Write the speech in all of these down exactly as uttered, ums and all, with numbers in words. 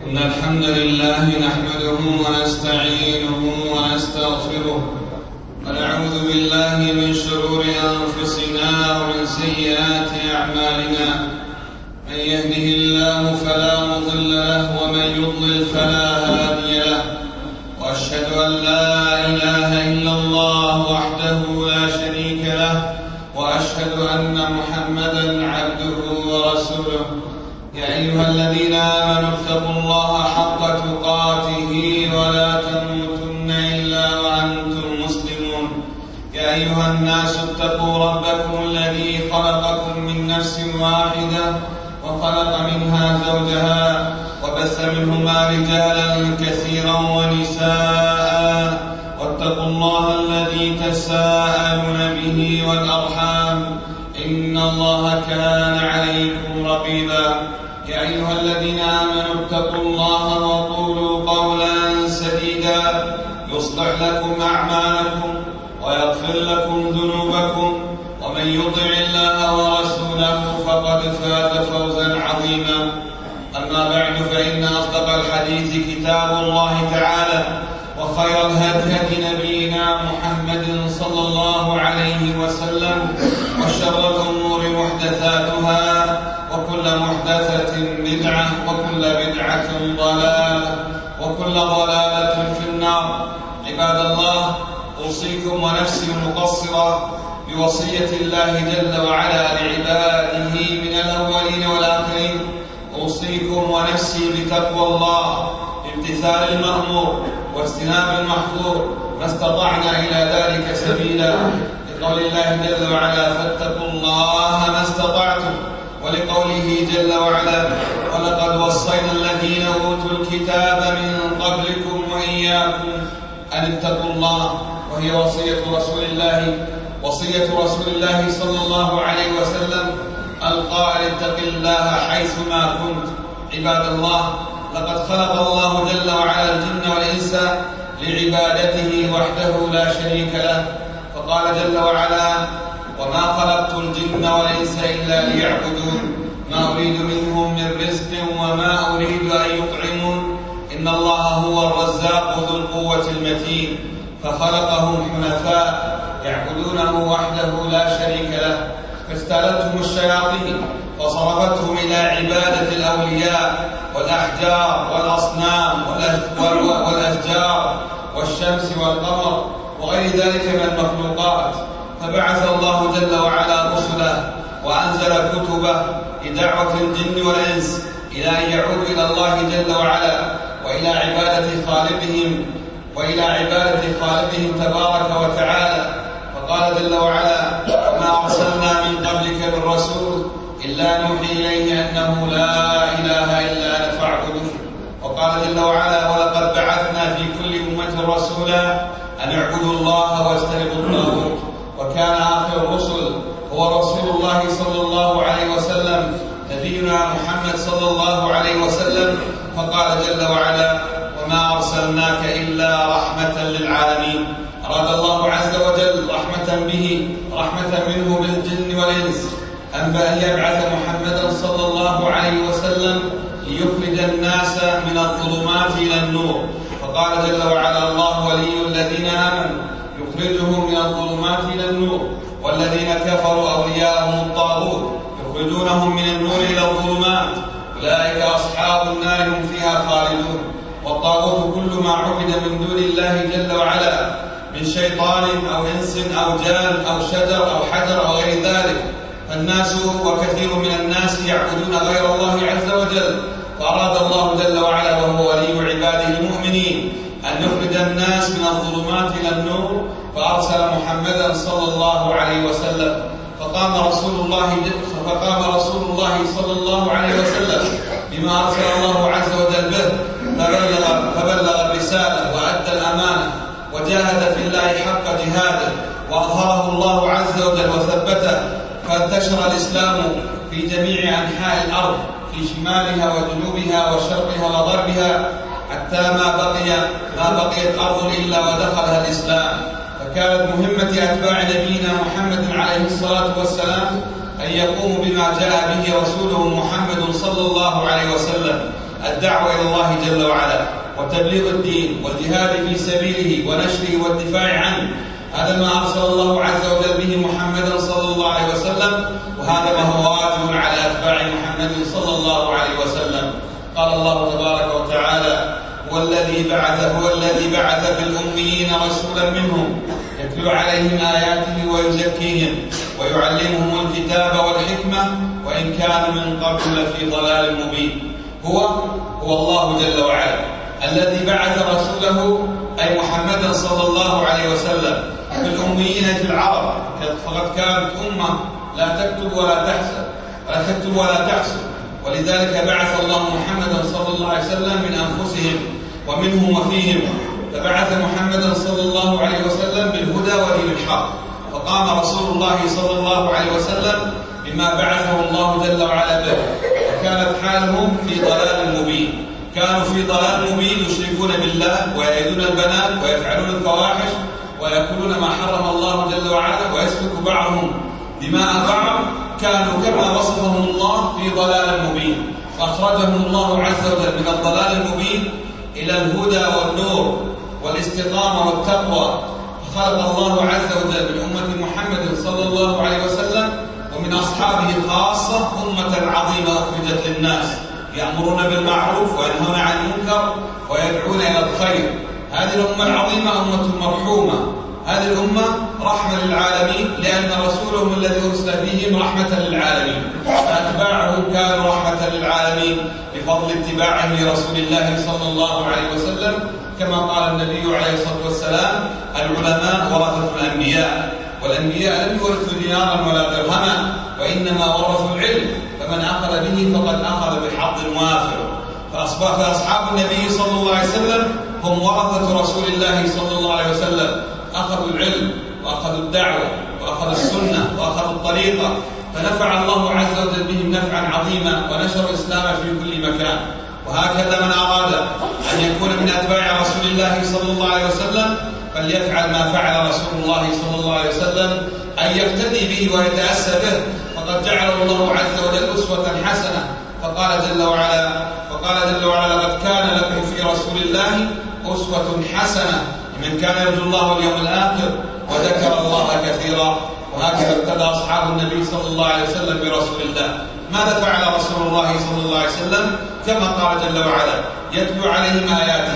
إن الحمد لله نحمده ونستعينه ونستغفره ونعوذ بالله من شرور أنفسنا ومن سيئات أعمالنا. من يهده الله فلا مضل له ومن يضلل فلا هادي له، وأشهد أن لا إله إلا الله وحده لا شريك له، وأشهد أن محمدا عبده ورسوله. يا أيها الذين آمنوا اتقوا الله حق تقاته ولا تموتن إلا وأنتم مسلمون. يا أيها الناس اتقوا ربكم الذي خلقكم من نفس واحدة وخلق منها زوجها وبث منهما رجالا كثيرا ونساء، واتقوا الله الذي تساءلون به والأرحام إن الله كان عليكم رقيبا. يا أيها الذين آمنوا اتقوا الله وقولوا قولا سديدا يصلح لكم أعمالكم ويغفر لكم ذنوبكم، ومن يطع الله ورسوله فقد فاز فوزا عظيما. أما بعد، فإن أصدق الحديث كتاب الله تعالى، وخير الهدي هدي نبينا محمد صلى الله عليه وسلم، وشر الأمور محدثاتها، وكل محدثة بدعة، وكل بدعة ضلالة، وكل ضلالة في النار. عباد الله، أوصيكم ونفسي المقصرة بوصية الله جل وعلا لعباده من الأولين والآخرين. أوصيكم ونفسي بتقوى الله، بامتثال المأمور واجتناب المحظور، ما استطعنا إلى ذلك سبيلا، لقول الله جل وعلا: فاتقوا الله ما استطعتم، ولقوله جل وعلا: ولقد وصينا الذين أوتوا الكتاب من قبلكم وإياكم أن اتقوا الله. وهي وصية رسول الله وصية رسول الله صلى الله عليه وسلم القائل: اتق الله حيثما كنت. عباد الله، لقد خلق الله جل وعلا الجن والإنس لعبادته وحده لا شريك له، فقال جل وعلا: وما خلقت الجن والإنس إلا ليعبدون ما أريد منهم من رزق وما أريد أن يطعمون إن الله هو الرزاق ذو القوة المتين. فخلقهم حنفاء يعبدونه وحده لا شريك له، فاستالتهم الشياطين فصرفتهم إلى عبادة الأولياء والأحجار والأصنام والأشجار والشمس والقمر وغير ذلك من المخلوقات. فبعث الله جل وعلا رسله وأنزل كتبه لدعوة الجن والإنس إلى أن يعودوا إلى الله جل وعلا وإلى عبادة خالقهم وإلى عبادة خالقهم تبارك وتعالى. فقال جل وعلا: وما أرسلنا من قبلك من رسول إلا نوحي إليه أنه لا إله إلا أنا فاعبدون. وقال جل وعلا: ولقد بعثنا في كل أمة رسولا أن اعبدوا الله واجتنبوا الطاغوت. وكان آخر الرسل هو رسول الله صلى الله عليه وسلم نبينا محمد صلى الله عليه وسلم. فقال جل وعلا: وما أرسلناك إلا رحمة للعالمين. أراد الله عز وجل رحمة به رحمة منه بالجن والإنس أن يبعث محمدا صلى الله عليه وسلم ليخرج الناس من الظلمات إلى النور. فقال جل وعلا: الله ولي الذين آمنوا يخرجهم من الظلمات إلى النور، والذين كفروا أولياءهم الطاغوت يخرجونهم من النور إلى الظلمات، أولئك أصحاب النار هم فيها خالدون. والطاغوت كل ما عبد من دون الله جل وعلا من شيطان أو إنس أو جان أو شجر أو حجر أو غير ذلك. فالناس وكثير من الناس يعبدون غير الله عز وجل. فأراد الله جل وعلا وهو ولي عباده المؤمنين أن يخرج الناس من الظلمات إلى النور، فأرسل محمدا صلى الله عليه وسلم. فقام رسول الله فقام رسول الله صلى الله عليه وسلم بما أرسل الله عز وجل به، فبلغ, فبلغ الرسالة وأدى الأمانة وجاهد في الله حق جهاده، وأظهره الله عز وجل وثبته، فانتشر الإسلام في جميع أنحاء الأرض، في شمالها وجنوبها وشرقها وغربها، حتى ما بقي ما بقيت أرض إلا ودخلها الإسلام. فكانت مهمة أتباع نبينا محمد عليه الصلاة والسلام أن يقوموا بما جاء به رسوله محمد صلى الله عليه وسلم، الدعوة إلى الله جل وعلا وتبليغ الدين والجهاد في سبيله ونشره والدفاع عنه. هذا ما أرسل الله عز وجل به محمدا صلى الله عليه وسلم، وهذا ما هو واجب على أتباع محمد صلى الله عليه وسلم. قال الله تبارك وتعالى: هو الذي بعث هو الذي بعث في الأميين رسولا منهم يتلو عليهم آياته ويزكيهم ويعلمهم الكتاب والحكمة وإن كانوا من قبل لفي ضلال مبين. هو هو الله جل وعلا الذي بعث رسوله أي محمدا صلى الله عليه وسلم في الأميين في العرب، فقد كانت أمة لا تكتب ولا تحسب ولا تكتب ولا تحسب، ولذلك بعث الله محمدا صلى الله عليه وسلم من أنفسهم ومنهم وفيهم، فبعث محمدا صلى الله عليه وسلم بالهدى ودين الحق، فقام رسول الله صلى الله عليه وسلم بما بعثه الله جل وعلا به، وكانت حالهم في ضلال مبين. كانوا في ضلال مبين يشركون بالله ويعيدون البنات ويفعلون الفواحش ويأكلون ما حرم الله جل وعلا ويسفك بعضهم دماء بعض. كانوا كما وصفهم الله في ضلال مبين، فأخرجهم الله عز وجل من الضلال المبين إلى الهدى والنور والاستقامة والتقوى. فخلق الله عز وجل من أمة محمد صلى الله عليه وسلم ومن أصحابه خاصة أمة عظيمة أخرجت للناس يأمرون بالمعروف وينهون عن المنكر ويدعون إلى الخير. هذه الأمة العظيمة أمة مرحومة، هذه الأمة رحمة للعالمين، لأن رسولهم الذي أرسل بهم رحمة للعالمين، فأتباعهم كانوا رحمة للعالمين بفضل اتباعهم لرسول الله صلى الله عليه وسلم، كما قال النبي عليه الصلاة والسلام: العلماء ورثة الأنبياء، والأنبياء لم يورثوا دينارا ولا درهما وإنما ورثوا العلم، فمن أخذ به فقد أخذ بحظ وافر. فأصحاب النبي صلى الله عليه وسلم هم ورثة رسول الله صلى الله عليه وسلم، أخذوا العلم وأخذوا الدعوة وأخذوا السنة وأخذوا الطريقة، فنفع الله عز وجل بهم نفعا عظيما ونشر الإسلام في كل مكان. وهكذا من أراد أن يكون من أتباع رسول الله صلى الله عليه وسلم فليفعل ما فعل رسول الله صلى الله عليه وسلم، أن يقتدي به ويتأسى به، فقد جعله الله عز وجل أسوة حسنة. فقال جل وعلا فقال جل وعلا: لقد كان لكم في رسول الله أسوة حسنة لمن كان يرجو الله واليوم الآخر وذكر الله كثيرا. وهكذا اقتدى أصحاب النبي صلى الله عليه وسلم برسول الله. ماذا فعل رسول الله صلى الله عليه وسلم؟ كما قال جل وعلا: يتلو عليهم آياته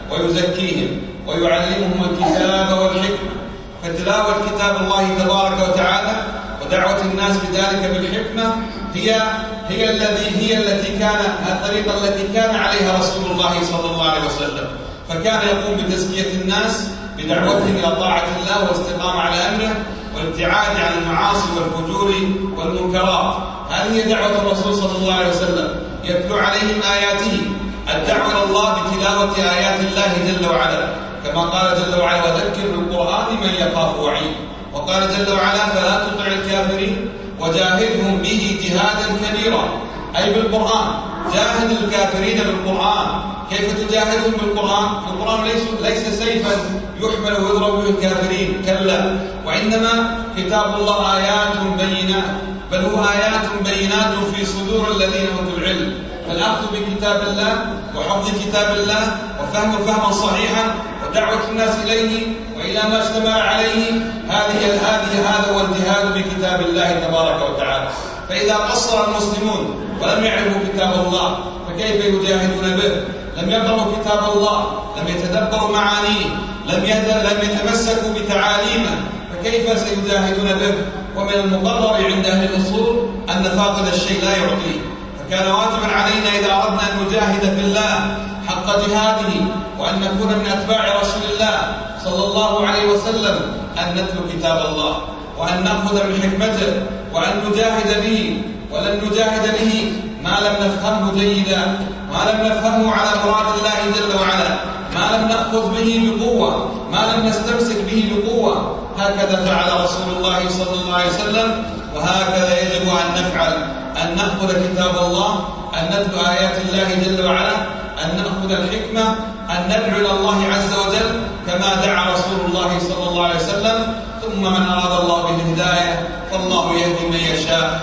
ويزكيهم ويعلمهم الكتاب والحكمة. فتلاوة كتاب الله تبارك وتعالى ودعوة الناس بذلك بالحكمة هي هي الذي هي التي كان الطريقة التي كان عليها رسول الله صلى الله عليه وسلم، فكان يقوم بتزكية الناس بدعوتهم إلى طاعة الله والاستقامة على أمره والابتعاد عن المعاصي والفجور والمنكرات. هذه هي دعوة الرسول صلى الله عليه وسلم، يتلو عليهم آياته، الدعوة إلى الله بتلاوة آيات الله جل وعلا، كما قال جل وعلا: وذكر بالقرآن من يخاف وعيد. وقال جل وعلا: فلا تطع الكافرين وجاهدهم به جهادا كبيرا، أي بالقرآن. جاهد الكافرين بالقرآن. كيف تجاهدهم بالقرآن؟ القرآن ليس, ليس سيفا يحمل ويضرب به الكافرين، كلا، وإنما كتاب الله آيات بينات، بل هو آيات بينات في صدور الذين أوتوا العلم. فالأخذ بكتاب الله وحفظ كتاب الله وفهم فهما صحيحا ودعوة الناس إليه وإلى ما اجتمع عليه، هذه هذه هذا هو الجهاد بكتاب الله تبارك وتعالى. فإذا قصر المسلمون ولم يعرفوا كتاب الله فكيف يجاهدون به؟ لم يقرأوا كتاب الله، لم يتدبروا معانيه، لم لم يتمسكوا بتعاليمه، فكيف سيجاهدون به؟ ومن المقرر عند أهل الأصول أن فاقد الشيء لا يعطيه، فكان واجبا علينا إذا أردنا أن نجاهد في الله حق جهاده وأن نكون من أتباع رسول الله صلى الله عليه وسلم أن نتلو كتاب الله وأن نأخذ من حكمته وأن نجاهد به. ولن نجاهد به ما لم نفهمه جيدا، ما لم نفهمه على مراد الله جل وعلا، ما لم نأخذ به بقوة، ما لم نستمسك به بقوة. هكذا فعل رسول الله صلى الله عليه وسلم، وهكذا يجب أن نفعل، أن نأخذ كتاب الله، أن نتلو آيات الله جل وعلا، أن نأخذ الحكمة، أن ندعو إلى الله عز وجل كما دعا رسول الله صلى الله عليه وسلم. ثم من أراد الله بالهداية فالله يهدي من يشاء. أقول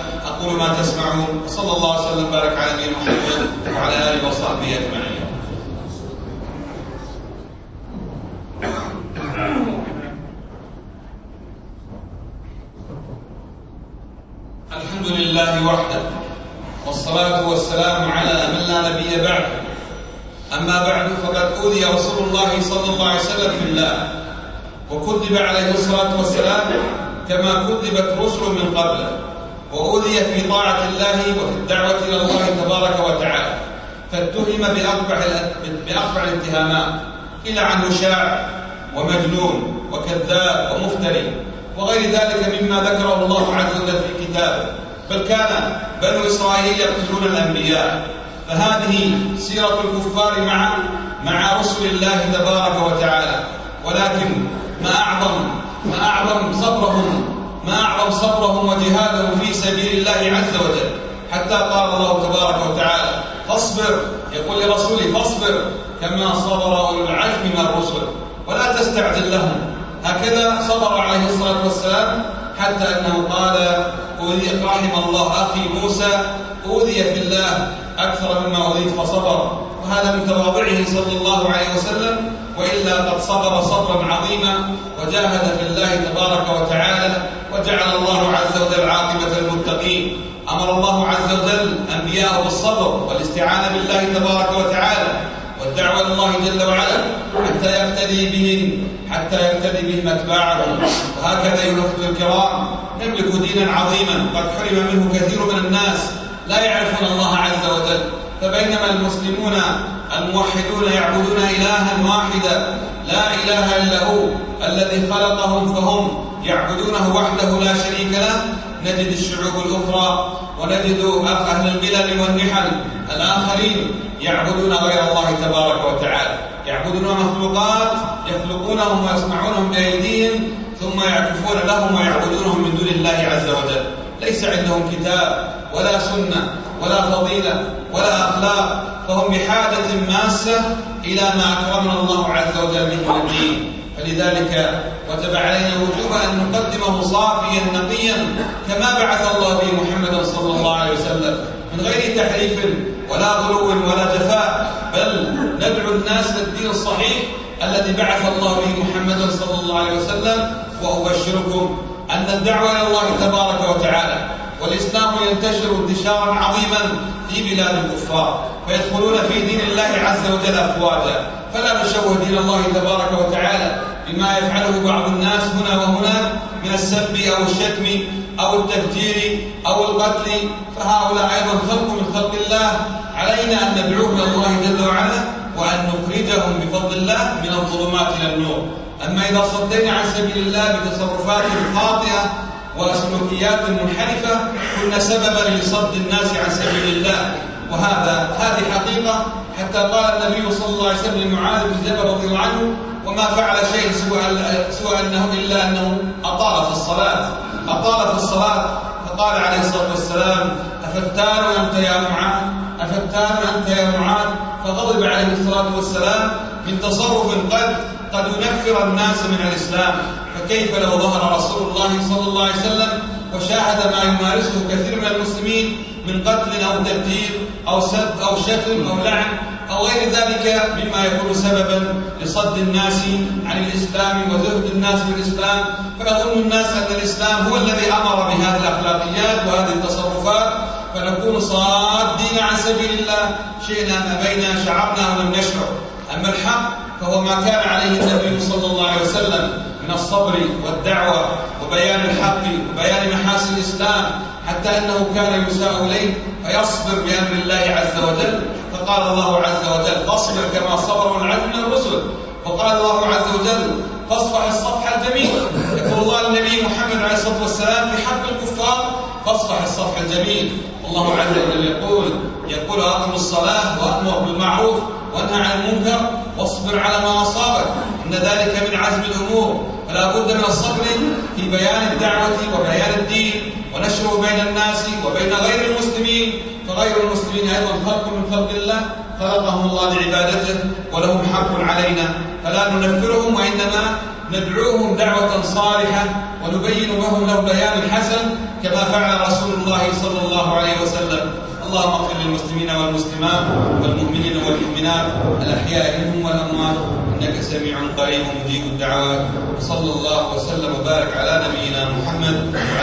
أقول ما تسمعون، وصلى الله وسلم وبارك على نبينا محمد وعلى آله وصحبه أجمعين. الحمد لله وحده، والصلاة والسلام على من لا نبي بعده. أما بعد، فقد أوذي رسول الله صلى الله عليه وسلم في الله، وكذب عليه الصلاة والسلام كما كذبت رسل من قبله، وأوذي في طاعة الله وفي الدعوة إلى الله تبارك وتعالى، فاتهم بأقبح بأقبح الاتهامات، قيل عنه شاعر ومجنون وكذاب ومفتري وغير ذلك مما ذكره الله عز وجل في كتابه. بل كان بنو إسرائيل يقتلون الأنبياء، فهذه سيرة الكفار مع مع رسل الله تبارك وتعالى. ولكن ما أعظم ما أعظم صبرهم ما أعظم صبرهم وجهادهم في سبيل الله عز وجل، حتى قال الله تبارك وتعالى: فاصبر، يقول لرسوله: فاصبر كما صبر أولو العزم من الرسل ولا تستعجل لهم. هكذا صبر عليه الصلاة والسلام، حتى أنه قال: رحم الله أخي موسى، أوذي في الله أكثر مما أوذيت فصبر. وهذا من تواضعه صلى الله عليه وسلم، وإلا قد صبر صبرا عظيما وجاهد في الله تبارك وتعالى، وجعل الله عز وجل عاقبة المتقين. أمر الله عز وجل أنبياءه بالصبر والاستعانة بالله تبارك وتعالى والدعوة إلى الله جل وعلا، حتى يقتدي بهم حتى يقتدي بهم أتباعهم. وهكذا أيها الأخوة الكرام، نملك دينا عظيما قد حرم منه كثير من الناس، لا يعرفون الله عز وجل. فبينما المسلمون الموحدون يعبدون إلها واحدا لا إله إلا هو الذي خلقهم، فهم يعبدونه وحده لا شريك له، نجد الشعوب الأخرى ونجد أهل الملل والنحل الآخرين يعبدون غير الله تبارك وتعالى، يعبدون مخلوقات يخلقونهم ويصنعونهم بأيديهم، ثم يعكفون لهم ويعبدونهم من دون الله عز وجل. ليس عندهم كتاب ولا سنة ولا فضيلة ولا أخلاق، فهم بحاجة ماسة إلى ما أكرمنا الله عز وجل به من الدين. فلذلك وجب علينا وجوب أن نقدمه صافيا نقيا كما بعث الله به محمدا صلى الله عليه وسلم، من غير تحريف ولا غلو ولا جفاء، بل ندعو الناس للدين الصحيح الذي بعث الله به محمدا صلى الله عليه وسلم. وأبشركم أن الدعوة إلى الله تبارك وتعالى والإسلام ينتشر انتشارا عظيما في بلاد الكفار، فيدخلون في دين الله عز وجل أفواجا. فلا نشوه دين الله تبارك وتعالى بما يفعله بعض الناس هنا وهناك من السب أو الشتم أو التفجير أو القتل، فهؤلاء أيضا خلق من خلق الله، علينا أن ندعوهم إلى الله جل وعلا وأن نخرجهم بفضل الله من الظلمات إلى النور. أما إذا صدينا عن سبيل الله بتصرفات خاطئة وسلوكيات منحرفة، كنا سببا لصد الناس عن سبيل الله، وهذا هذه حقيقة. حتى قال النبي صلى الله عليه وسلم لمعاذ بن جبل رضي الله عنه: وما فعل شيء سوى سوى أنه إلا أنه أطال في الصلاة أطال في الصلاة فقال عليه الصلاة والسلام: أفتان أنت يا معاذ أفتان أنت يا معاذ فغضب عليه الصلاة والسلام من تصرف قد قد ينفر الناس من الإسلام. فكيف لو ظهر رسول الله صلى الله عليه وسلم وشاهد ما يمارسه كثير من المسلمين من قتل أو تفجير أو سب أو شتم أو لعن أو غير ذلك مما يكون سببا لصد الناس عن الإسلام وزهد الناس في الإسلام، فيظن الناس أن الإسلام هو الذي أمر بهذه الأخلاقيات وهذه التصرفات، فنكون صادين عن سبيل الله، شئنا أم أبينا، شعرنا أو لم نشعر. أما الحق فهو ما كان عليه النبي صلى الله عليه وسلم من الصبر والدعوة وبيان الحق وبيان محاسن الإسلام، حتى أنه كان يساء إليه فيصبر بأمر الله عز وجل. فقال الله عز وجل: فاصبر كما صبر العزم من الرسل. وقال الله عز وجل: فاصفح الصفح الجميل. يقول الله للنبي محمد عليه الصلاة والسلام في حق الكفار: فاصفح الصفح الجميل. الله عز وجل يقول يقول أقم الصلاة وأمر بالمعروف وانهى عن المنكر واصبر على ما أصابك، إن ذلك من عزم الأمور. فلا بد من الصبر في بيان الدعوة وبيان الدين ونشره بين الناس وبين غير المسلمين، فغير المسلمين أيضا خلق من خلق الله خلقهم الله لعبادته ولهم حق علينا، فلا ننفرهم وإنما ندعوهم دعوة صالحة ونبين لهم له بيان الحسن كما فعل رسول الله صلى الله عليه وسلم. اللهم اغفر للمسلمين والمسلمات والمؤمنين والمؤمنات الأحياء منهم والأموات إنك سميع قريب مجيب الدعوات. وصلى الله وسلم وبارك على نبينا محمد